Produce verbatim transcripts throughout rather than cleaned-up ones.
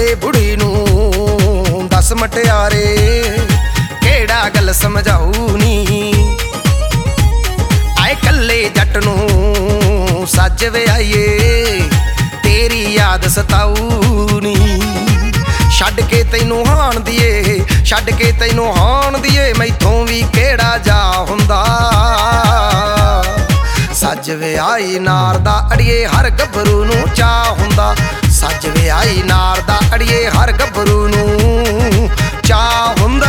ਮੂਰੇ ਬੁੜੀ ਨੂੰ ਦਸ ਮਟਿਆਰੇ ਕਿਹੜਾ ਗੱਲ ਸਮਝਾਊ ਨੀ। ਆਏ ਕੱਲੇ ਜੱਟ ਨੂੰ ਸੱਜ ਵਿਆਈਏ ਤੇਰੀ ਯਾਦ ਸਤਾਊ ਨੀ। ਛੱਡ ਕੇ ਤੈਨੂੰ ਹਾਣ ਦੀਏ ਛੱਡ ਕੇ ਤੈਨੂੰ ਹਾਣ ਦੀਏ ਮੈਥੋਂ ਵੀ ਕਿਹੜਾ ਜਾ ਹੁੰਦਾ। ਸੱਜ ਵਿਆਹੀ ਨਾਰ ਦਾ ਅੜੀਏ ਹਰ ਗੱਭਰੂ ਨੂੰ ਚਾਅ ਹੁੰਦਾ। ਸੱਜ ਵਿਆਹੀ ਨਾਰ ਦਾ ਅੜੀਏ ਹਰ ਗੱਭਰੂ ਨੂੰ ਚਾਅ ਹੁੰਦਾ।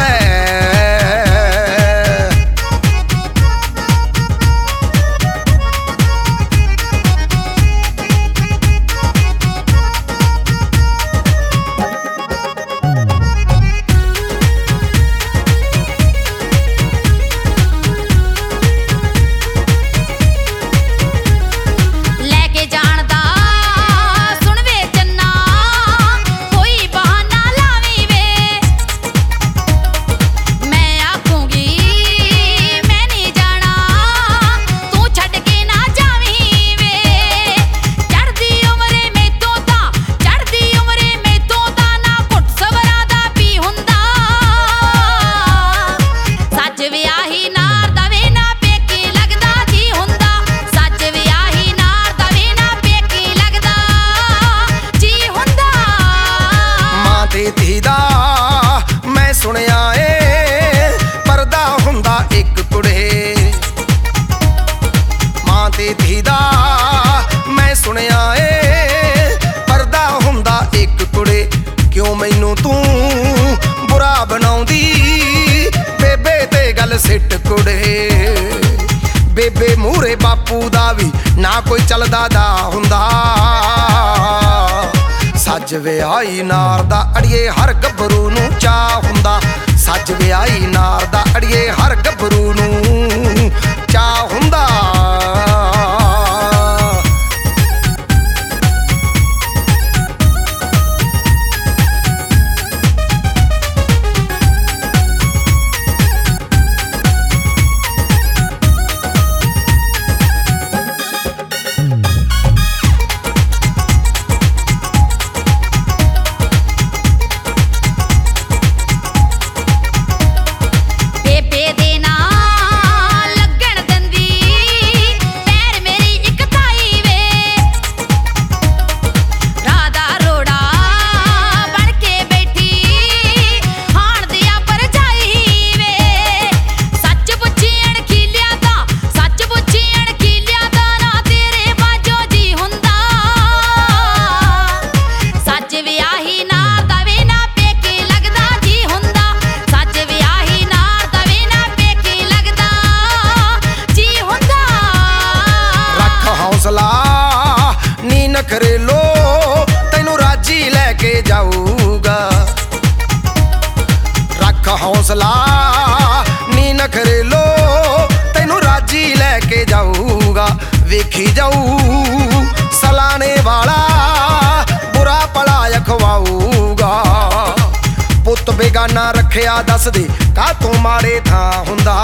ਧੀ ਦਾ ਮੈਂ ਸੁਣਿਆ ਏ ਪਰਦਾ ਹੁੰਦਾ ਇੱਕ ਕੁੜੇ। ਮਾਂ ਤੇ ਧੀ ਦਾ ਮੈਂ ਸੁਣਿਆ ਏ ਪਰਦਾ ਹੁੰਦਾ ਇੱਕ ਕੁੜੇ। ਕਿਉਂ ਮੈਨੂੰ ਤੂੰ ਬੁਰਾ ਬਣਾਉਂਦੀ ਬੇਬੇ ਤੇ ਗੱਲ ਸਿੱਟ ਕੁੜੇ। ਬੇਬੇ ਮੂਹਰੇ ਬਾਪੂ ਦਾ ਵੀ ਨਾ ਕੋਈ ਚੱਲਦਾ ਦਾ ਹੁੰਦਾ। ਸੱਜ ਵਿਆਹੀ ਨਾਰ ਦਾ ਅੜੀਏ ਹਰ ਗੱਭਰੂ ਨੂੰ ਚਾਅ ਹੁੰਦਾ। ਸੱਜ ਵਿਆਹੀ ਨਾਰ ਦਾ ਅੜੀਏ ਹਰ ਗੱਭਰੂ ਨੂੰ ਚਾਅ ਹੁੰਦਾ। ਨੀ ਨਖਰੇਲੋ ਤੈਨੂੰ ਰਾਜੀ ਲੈ ਕੇ ਜਾਊਗਾ। ਰੱਖ ਹੌਸਲਾ ਨੀ ਨਖਰੇਲੋ ਤੈਨੂੰ ਰਾਜੀ ਲੈ ਕੇ ਜਾਊਗਾ। ਵੇਖੀ ਜਾਊ ਸਲਾਣੇ ਵਾਲਾ ਬੁਰਾ ਭਲਾ ਅਖਵਾਊਗਾ। ਪੁੱਤ ਬੇਗਾਨਾ ਰੱਖਿਆ ਦੱਸਦੇ ਕਾਹਤੋਂ ਮਾੜੇ ਥਾਂ ਹੁੰਦਾ।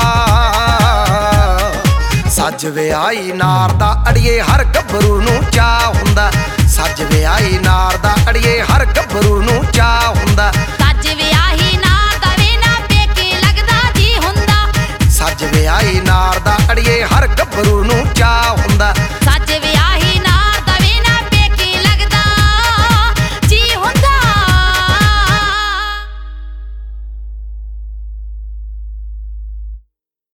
ਸੱਜ ਵਿਆਹੀ ਨਾਰ ਦਾ ਅੜੀਏ ਹਰ ਗੱਭਰੂ ਨੂੰ ਚਾਅ ਹੁੰਦਾ। ਸੱਜ ਵਿਆਹੀ ਨਾਰ ਦਾ ਅੜੀਏ ਹਰ